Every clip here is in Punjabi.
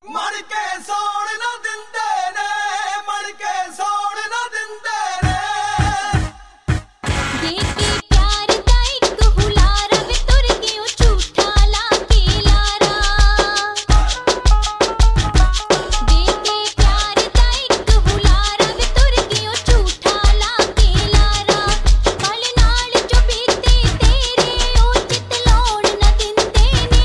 ਮਣ ਕੇ ਸੌਣ ਨਾ ਦਿੰਦੇ ਨੇ, ਮਣ ਕੇ ਸੌਣ ਨਾ ਦਿੰਦੇ ਨੇ। ਦੇ ਕੇ ਪਿਆਰ ਦਾ ਇੱਕ ਹੁਲਾਰਾ ਵੇ ਤੁਰ ਗਿਓ ਝੂਠਾ ਲਾ ਕੇ ਲਾਰਾ। ਦੇ ਕੇ ਪਿਆਰ ਦਾ ਇੱਕ ਹੁਲਾਰਾ ਵੇ ਤੁਰ ਗਿਓ ਝੂਠਾ ਲਾ ਕੇ ਲਾਰਾ। ਪਲ ਨਾਲ ਜੋ ਬੀਤੇ ਤੇਰੇ ਉਹ ਚਿਤ ਲਾਉਣ ਨਾ ਦਿੰਦੇ ਨੇ।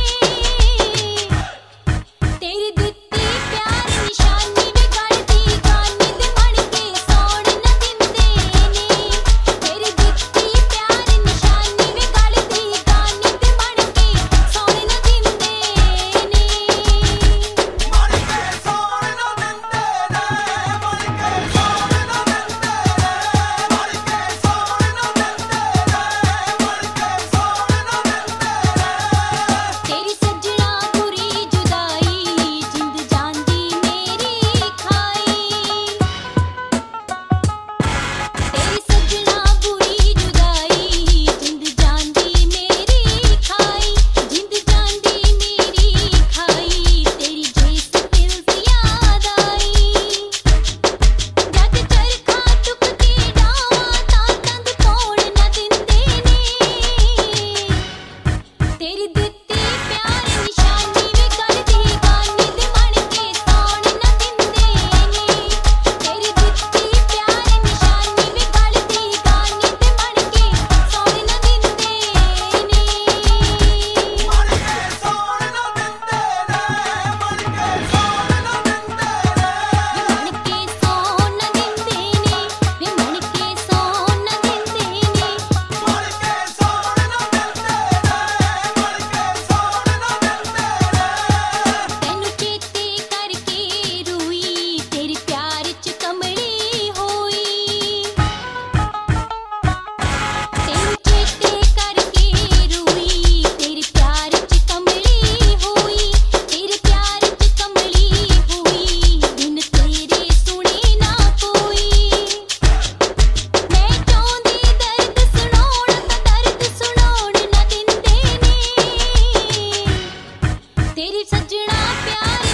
ਤੇਰੀ ਦਿੱਤੀ ਪਿਆਰ ਨਿਸ਼ਾਨੀ ਵੇ ਗੜਦੀ ਗਾਨੀ ਤੇ ਮਣ ਕੇ ਸੌਣ ਨਾ ਦਿੰਦੇ ਨੇ। ਤੇਰੀ ਦਿੱਤੀ ਪਿਆਰ ਨਿਸ਼ਾਨੀ ਵੇ ਗੜਦੀ ਗਾਨੀ ਤੇ ਮਣ ਕੇ ਸੌਣ ਨਾ ਦਿੰਦੇ ਨੇ। ਮਣ ਕੇ ਸੌਣ ਨਾ ਦਿੰਦੇ ਨੇ, ਮਣ ਕੇ ਸੌਣ ਨਾ ਦਿੰਦੇ ਨੇ। ਮਣ ਕੇ ਸੌਣ ਨਾ ਦਿੰਦੇ ਨੇ, ਮਣ ਕੇ ਸੌਣ ਨਾ ਦਿੰਦੇ ਨੇ। ਤੇਰੀ ਸੱਜਣਾ ਬੁਰੀ ਜੁਦਾਈ ਜਿੰਦ ਜਾਂਦੀ ਮੇਰੀ ਖਾਈ। ਤੇਰੀ ਸੱਜਣਾ ਬੁਰੀ ਜੁਦਾਈ ਜਿੰਦ ਜਾਂਦੀ ਮੇਰੀ ਖਾਈ। ਜਿੰਦ ਜਾਂਦੀ ਮੇਰੀ ਖਾਈ ਤੇਰੀ ਜਿਸ ਦਿਲ ਦੀ ਯਾਦ ਆਈ। ਜਦ ਚਰਖਾ ਚੁੱਕ ਕੇ ਡਾਵਾਂ ਤਾਂ ਤੰਦ ਪਾਉਣ ਨਾ ਦਿੰਦੇ ਨੇ। ਤੇਰੀ ਦਿੱਤੀ ਪਿਆਰ ਨਿਸ਼ਾਨੀ ਵੇ ਗੜਦੀ ਗਾਨੀ ਤੇ ਮਣ ਕੇ ਸੌਣ ਨਾ ਦਿੰਦੇ ਨੇ। ਤੇਰੀ ਦਿੱਤੀ ਪਿਆਰ ਨਿਸ਼ਾਨੀ ਵੇ ਗੜਦੀ ਗਾਨੀ ਤੇ ਮਣ ਕੇ ਸੌਣ ਨਾ ਦਿੰਦੇ ਨੇ। ਮਣ ਕੇ ਸੌਣ ਨਾ ਦਿੰਦੇ ਨੇ, ਮਣ ਕੇ ਸੌਣ ਨਾ ਦਿੰਦੇ ਨੇ। ਮਣ ਕੇ ਸੌਣ ਨਾ ਦਿੰਦੇ ਨੇ ਵੇ ਮਣ ਕੇ ਸੌਣ ਨਾ ਦਿੰਦੇ ਨੇ। ਮਣ ਕੇ ਸੌਣ ਨਾ ਦਿੰਦੇ ਨੇ, ਮਣ ਕੇ ਸੌਣ ਨਾ ਦਿੰਦੇ ਨੇ। ਤੈਨੂੰ ਚੇਤੇ ਕਰਕੇ ਰੋਈ ਤੇਰੇ ਪਿਆਰ ਚ ਕਮਲੀ ਹੋਈ। ਤੈਨੂੰ ਚੇਤੇ ਕਰਕੇ ਰੋਈ ਤੇਰੇ ਪਿਆਰ ਚ ਕਮਲੀ ਹੋਈ। ਤੇਰੇ ਪਿਆਰ ਚ ਕਮਲੀ ਹੋਈ ਬਿਨ ਤੇਰੇ ਸੁਣੇ ਨਾ ਕੋਈ। ਮੈਂ ਚਾਹੁੰਦੀ ਦਰਦ ਸੁਣਾਉਣ ਤਾਂ ਦਰਦ ਸੁਣਾਉਣ ਨਾ ਦਿੰਦੇ ਨੇ। ਤੇਰੀ ਸੱਜਣਾ ਪਿਆਰ